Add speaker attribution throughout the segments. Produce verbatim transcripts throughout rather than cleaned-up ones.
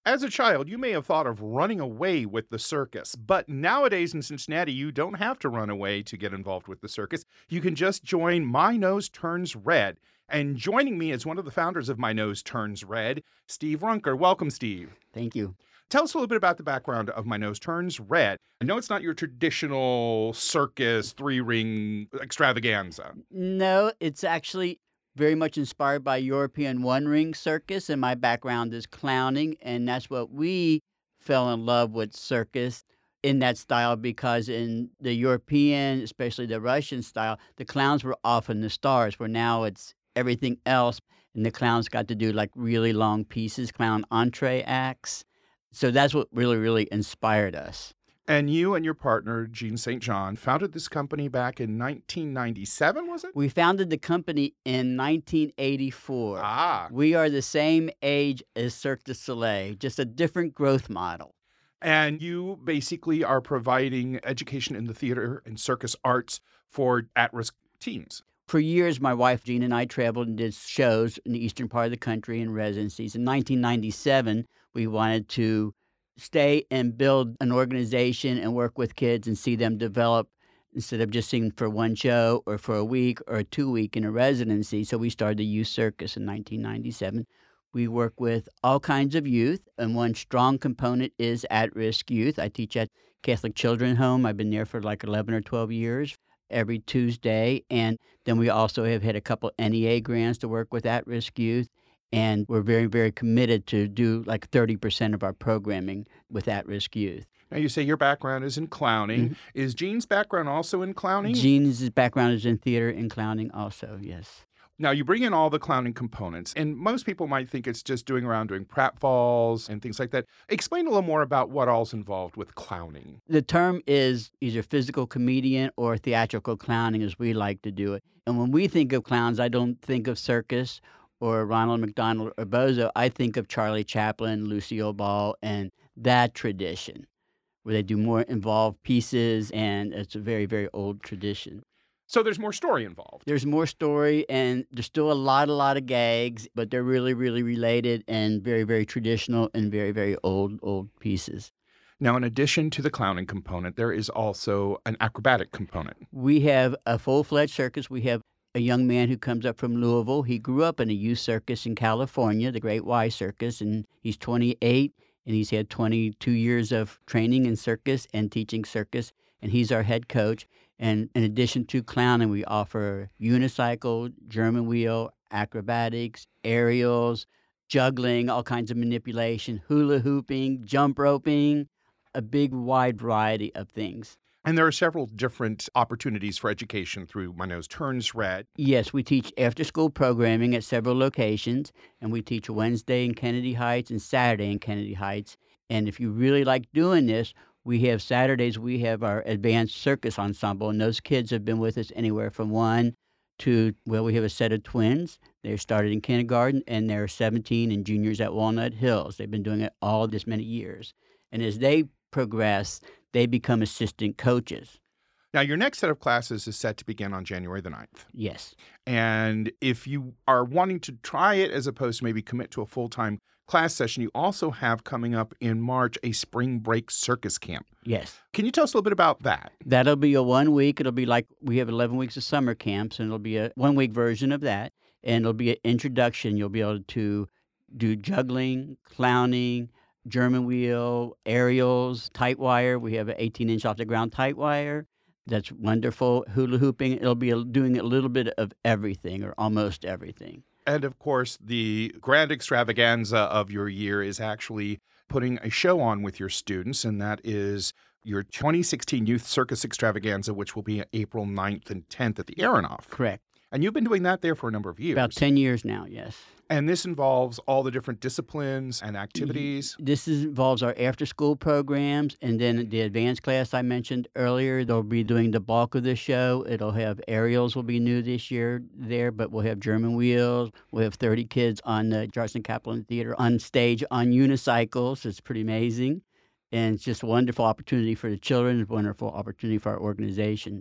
Speaker 1: As a child, you may have thought of running away with the circus, but nowadays in Cincinnati, you don't have to run away to get involved with the circus. You can just join My Nose Turns Red. And joining me is one of the founders of My Nose Turns Red, Steve Runker. Welcome, Steve.
Speaker 2: Thank you.
Speaker 1: Tell us a little bit about the background of My Nose Turns Red. I know it's not your traditional circus three-ring extravaganza.
Speaker 2: No, it's actually very much inspired by European one-ring circus, and my background is clowning, and that's what we fell in love with circus in that style, because in the European, especially the Russian style, the clowns were often the stars, where now it's everything else, and the clowns got to do like really long pieces, clown entree acts. So that's what really, really inspired us.
Speaker 1: And you and your partner, Gene Saint John, founded this company back in nineteen ninety-seven, was it?
Speaker 2: We founded the company in nineteen eighty-four.
Speaker 1: Ah.
Speaker 2: We are the same age as Cirque du Soleil, just a different growth model.
Speaker 1: And you basically are providing education in the theater and circus arts for at-risk teens.
Speaker 2: For years, my wife, Jean, and I traveled and did shows in the eastern part of the country and residencies. In nineteen ninety-seven, we wanted to stay and build an organization and work with kids and see them develop instead of just seeing for one show or for a week or a two week in a residency. So we started the Youth Circus in nineteen ninety-seven. We work with all kinds of youth, and one strong component is at-risk youth. I teach at Catholic Children's Home. I've been there for like eleven or twelve years every Tuesday. And then we also have had a couple N E A grants to work with at-risk youth. And we're very, very committed to do like thirty percent of our programming with at-risk youth.
Speaker 1: Now, you say your background is in clowning.
Speaker 2: Mm-hmm.
Speaker 1: Is Gene's background also in clowning?
Speaker 2: Gene's background is in theater and clowning also, yes.
Speaker 1: Now, you bring in all the clowning components, and most people might think it's just doing around doing pratfalls and things like that. Explain a little more about what all's involved with clowning.
Speaker 2: The term is either physical comedian or theatrical clowning, as we like to do it. And when we think of clowns, I don't think of circus or Ronald McDonald or Bozo. I think of Charlie Chaplin, Lucille Ball, and that tradition, where they do more involved pieces, and it's a very, very old tradition.
Speaker 1: So there's more story involved.
Speaker 2: There's more story, and there's still a lot, a lot of gags, but they're really, really related and very, very traditional and very, very old, old pieces.
Speaker 1: Now, in addition to the clowning component, there is also an acrobatic component.
Speaker 2: We have a full-fledged circus. We have a young man who comes up from Louisville. He grew up in a youth circus in California, the Great Y Circus, and he's twenty-eight, and he's had twenty-two years of training in circus and teaching circus, and he's our head coach. And in addition to clowning, we offer unicycle, German wheel, acrobatics, aerials, juggling, all kinds of manipulation, hula hooping, jump roping, a big wide variety of things.
Speaker 1: And there are several different opportunities for education through My Nose Turns Red.
Speaker 2: Yes, we teach after-school programming at several locations, and we teach Wednesday in Kennedy Heights and Saturday in Kennedy Heights. And if you really like doing this, we have Saturdays, we have our advanced circus ensemble, and those kids have been with us anywhere from one to, well, we have a set of twins. They started in kindergarten, and they're seventeen and juniors at Walnut Hills. They've been doing it all this many years. And as they progress, they become assistant coaches.
Speaker 1: Now, your next set of classes is set to begin on January the ninth.
Speaker 2: Yes.
Speaker 1: And if you are wanting to try it as opposed to maybe commit to a full-time class session, you also have coming up in March a spring break circus camp.
Speaker 2: Yes.
Speaker 1: Can you tell us a little bit about that?
Speaker 2: That'll be a one week. It'll be like we have eleven weeks of summer camps, and it'll be a one week version of that. And it'll be an introduction. You'll be able to do juggling, clowning, German wheel, aerials, tight wire. We have an eighteen inch off the ground tight wire. That's wonderful. Hula hooping. It'll be doing a little bit of everything or almost everything.
Speaker 1: And of course, the grand extravaganza of your year is actually putting a show on with your students, and that is your twenty sixteen Youth Circus Extravaganza, which will be April ninth and tenth at the Aronoff.
Speaker 2: Correct.
Speaker 1: And you've been doing that there for a number of years.
Speaker 2: About ten years now, yes.
Speaker 1: And this involves all the different disciplines and activities.
Speaker 2: This is, involves our after-school programs, and then the advanced class I mentioned earlier. They'll be doing the bulk of the show. It'll have aerials will be new this year there, but we'll have German wheels. We'll have thirty kids on the Charleston Kaplan Theater on stage on unicycles. It's pretty amazing. And it's just a wonderful opportunity for the children, a wonderful opportunity for our organization.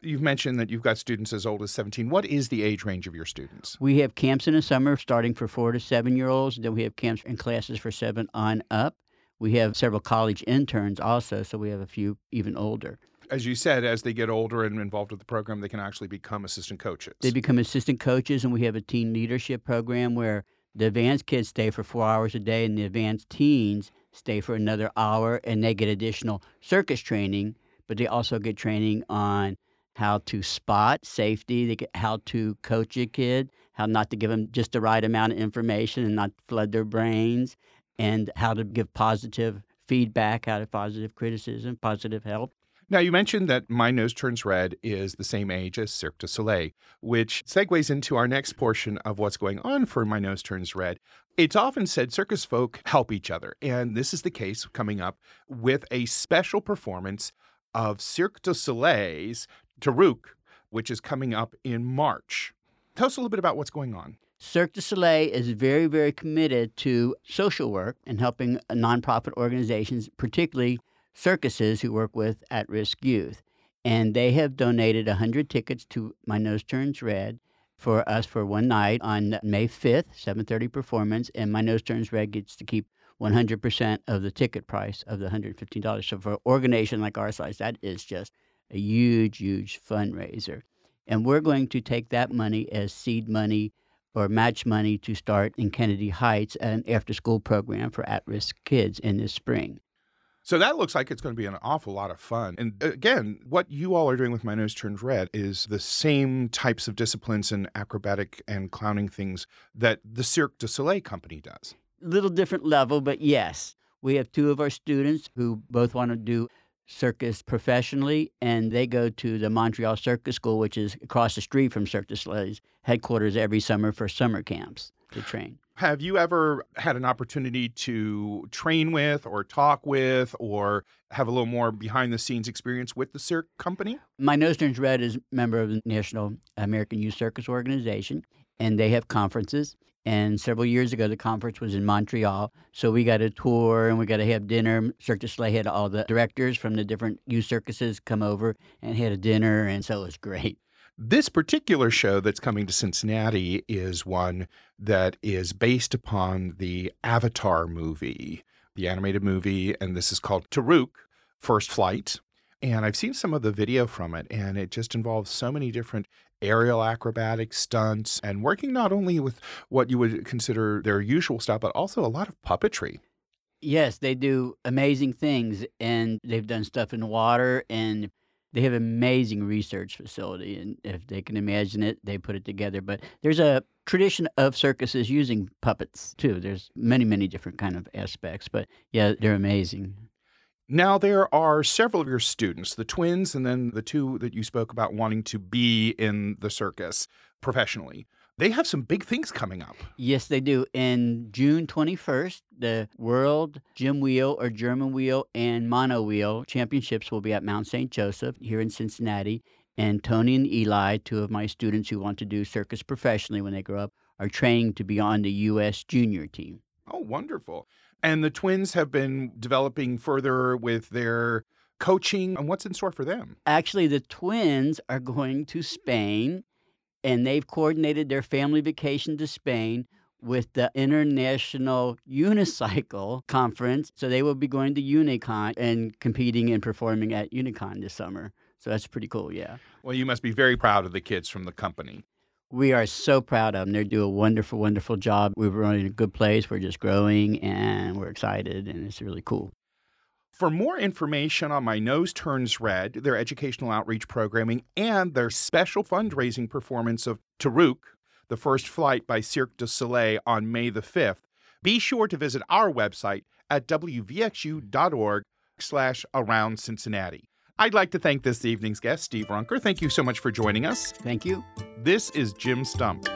Speaker 1: You've mentioned that you've got students as old as seventeen. What is the age range of your students?
Speaker 2: We have camps in the summer starting for four to seven-year-olds. Then we have camps and classes for seven on up. We have several college interns also, so we have a few even older.
Speaker 1: As you said, as they get older and involved with the program, they can actually become assistant coaches.
Speaker 2: They become assistant coaches, and we have a teen leadership program where the advanced kids stay for four hours a day, and the advanced teens stay for another hour, and they get additional circus training, but they also get training on how to spot safety, they get how to coach a kid, how not to give them just the right amount of information and not flood their brains, and how to give positive feedback, how to positive criticism, positive help.
Speaker 1: Now, you mentioned that My Nose Turns Red is the same age as Cirque du Soleil, which segues into our next portion of what's going on for My Nose Turns Red. It's often said circus folk help each other, and this is the case coming up with a special performance of Cirque du Soleil's Taruk, which is coming up in March. Tell us a little bit about what's going on.
Speaker 2: Cirque du Soleil is very, very committed to social work and helping nonprofit organizations, particularly circuses who work with at-risk youth. And they have donated one hundred tickets to My Nose Turns Red for us for one night on May fifth, seven thirty performance. And My Nose Turns Red gets to keep one hundred percent of the ticket price of the one hundred fifteen dollars. So for an organization like our size, that is just a huge, huge fundraiser. And we're going to take that money as seed money or match money to start in Kennedy Heights an after-school program for at-risk kids in this spring.
Speaker 1: So that looks like it's going to be an awful lot of fun. And again, what you all are doing with My Nose Turns Red is the same types of disciplines and acrobatic and clowning things that the Cirque du Soleil company does.
Speaker 2: Little different level, but yes. We have two of our students who both want to do circus professionally, and they go to the Montreal Circus School, which is across the street from Cirque du Soleil's headquarters every summer for summer camps to train.
Speaker 1: Have you ever had an opportunity to train with or talk with or have a little more behind-the-scenes experience with the Cirque company?
Speaker 2: My Nose Turns Red is a member of the National American Youth Circus Organization, and they have conferences. And several years ago, the conference was in Montreal, so we got a tour and we got to have dinner. Cirque du Soleil had all the directors from the different youth circuses come over and had a dinner, and so it was great.
Speaker 1: This particular show that's coming to Cincinnati is one that is based upon the Avatar movie, the animated movie, and this is called Taruk, First Flight. And I've seen some of the video from it, and it just involves so many different aerial acrobatic stunts and working not only with what you would consider their usual style, but also a lot of puppetry.
Speaker 2: Yes, they do amazing things, and they've done stuff in the water, and they have an amazing research facility, and if they can imagine it, they put it together. But there's a tradition of circuses using puppets, too. There's many, many different kind of aspects, but yeah, they're amazing.
Speaker 1: Now, there are several of your students, the twins, and then the two that you spoke about wanting to be in the circus professionally. They have some big things coming up.
Speaker 2: Yes, they do. In June twenty-first, the World Gym Wheel or German Wheel and Mono Wheel Championships will be at Mount Saint Joseph here in Cincinnati. And Tony and Eli, two of my students who want to do circus professionally when they grow up, are training to be on the U S junior team.
Speaker 1: Oh, wonderful. And the twins have been developing further with their coaching. And what's in store for them?
Speaker 2: Actually, the twins are going to Spain, and they've coordinated their family vacation to Spain with the International Unicycle Conference. So they will be going to Unicon and competing and performing at Unicon this summer. So that's pretty cool, yeah.
Speaker 1: Well, you must be very proud of the kids from the company.
Speaker 2: We are so proud of them. They do a wonderful, wonderful job. We're running a good place. We're just growing, and we're excited, and it's really cool.
Speaker 1: For more information on My Nose Turns Red, their educational outreach programming, and their special fundraising performance of Taruk, the First Flight by Cirque du Soleil on May the fifth, be sure to visit our website at w v x u dot org slash around Cincinnati. I'd like to thank this evening's guest, Steve Runker. Thank you so much for joining us.
Speaker 2: Thank you.
Speaker 1: This is Jim Stump.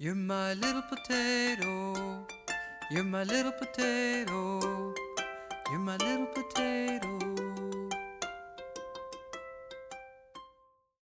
Speaker 3: You're my little potato. You're my little potato. You're my little potato.